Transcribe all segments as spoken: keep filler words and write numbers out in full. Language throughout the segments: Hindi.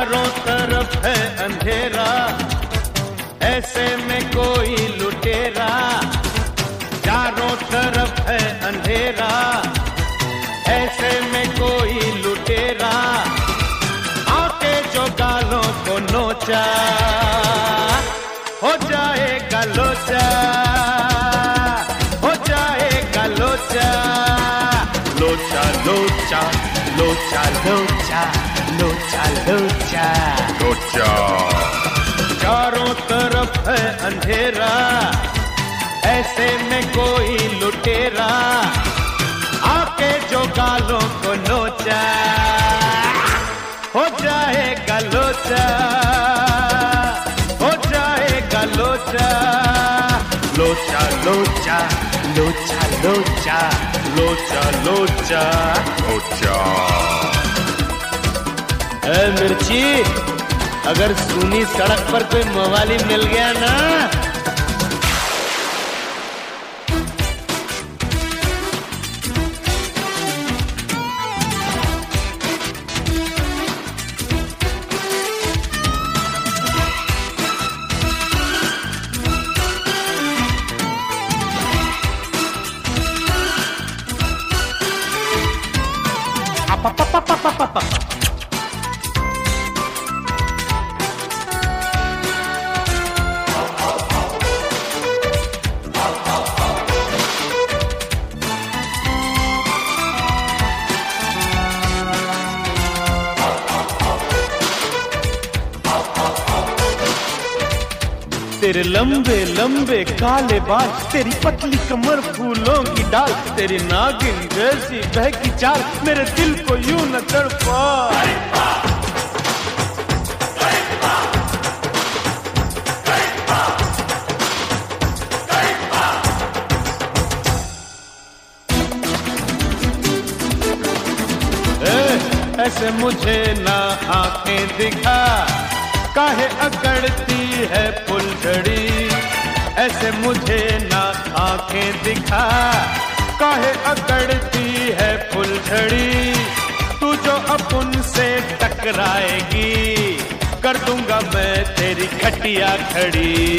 चारों तरफ है अंधेरा, ऐसे में कोई लुटेरा। चारों तरफ है अंधेरा, ऐसे में कोई लुटेरा। आके जो गालों को नोचा, हो जाएगा लोचा, हो जाएगा लोचा। लोचा लोचा लोचा लोचा लोचा लोचा लोचा। चारों तरफ है अंधेरा, ऐसे में कोई लुटेरा। आके जो गालों को नोचा, हो जाएगा लोचा, हो जाएगा लोचा। लोचा लोचा लोचा लोचा लोचा लोचा लोचा। ए मिर्ची, अगर सूनी सड़क पर कोई मवाली मिल गया ना, pa pa pa pa pa pa pa। तेरे लंबे लंबे काले बाल, तेरी पतली कमर फूलों की डाल, तेरी नागिन जैसी बहकी चाल मेरे दिल को यूं न तड़पा। ऐसे मुझे ना आंखें दिखा, काहे अकड़ती है फुलझड़ी। ऐसे मुझे ना आंखें दिखा, काहे अकड़ती है फुलझड़ी। तू जो अपन से टकराएगी, कर दूंगा मैं तेरी खटिया खड़ी।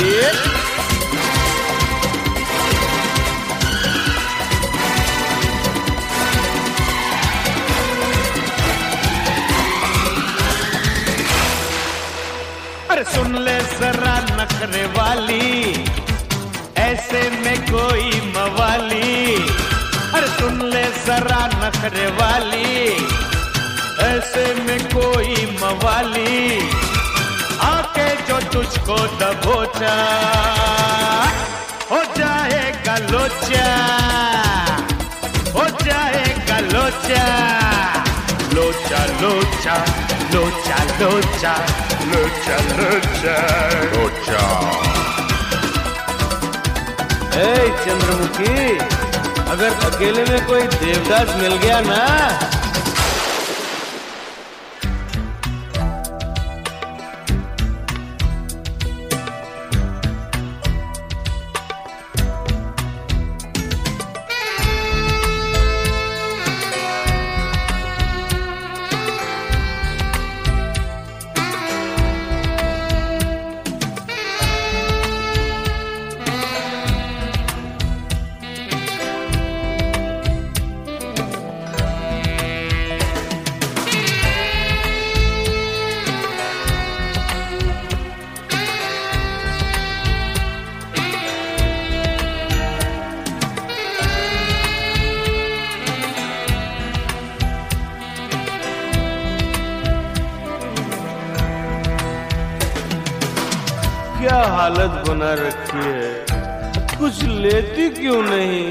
अरे सुन ले जरा नखरे वाली, ऐसे में कोई मवाली। अरे सुन ले जरा नखरे वाली, ऐसे में कोई मवाली। आके जो तुझको दबोचा, हो जाएगा लोचा, हो जाएगा लोचा। लोचा लोचा लोचा लोचा लोचा लोचा लोचा। ए चंद्रमुखी, अगर अकेले में कोई देवदास मिल गया ना, क्या हालत बना रखी है, कुछ लेती क्यों नहीं?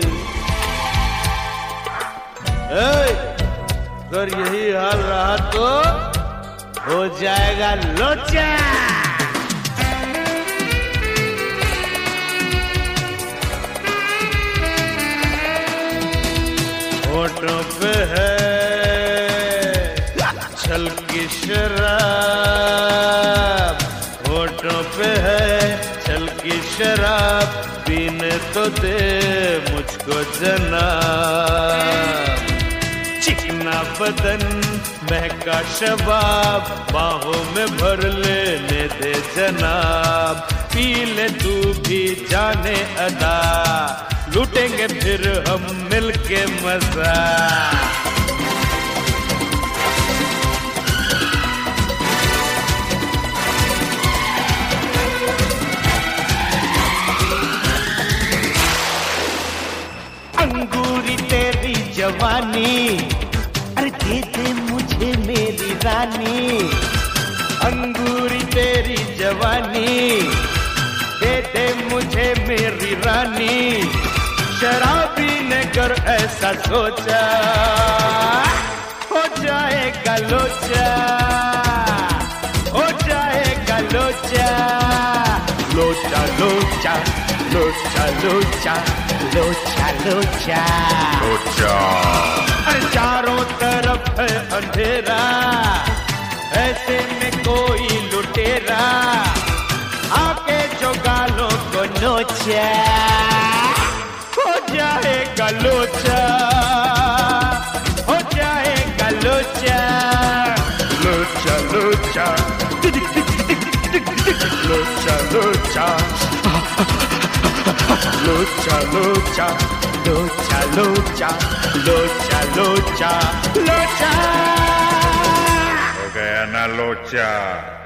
अगर यही हाल रहा तो हो जाएगा लोचा। होठों पे है छलकी शराब, होठों पे है छलकी शराब, पीने तो दे मुझको जनाब। चिकना बदन महका शबाब बाहों में भर लेने दे जनाब, पी ले तू भी जाने अदा, लूटेंगे फिर हम मिलके मजा। अंगूरी तेरी जवानी, अरे दे दे मुझे मेरी रानी। अंगूरी तेरी जवानी, दे दे मुझे मेरी रानी। शराबी ने कर ऐसा सोचा, हो जाएगा लोचा, हो जाएगा लोचा। लोचा लोचा लोचा लोचा लोचा लोचा लोचा। चारों तरफ है अंधेरा, ऐसे में कोई लुटेरा, आके जो गालों को नोचा, हो जाएगा लोचा, हो जाएगा लोचा। लोचा लोचा लोचा लोचा लोचा लोचा लोचा लोचा लोचा लोचा लोचा। हो गया ना लोचा।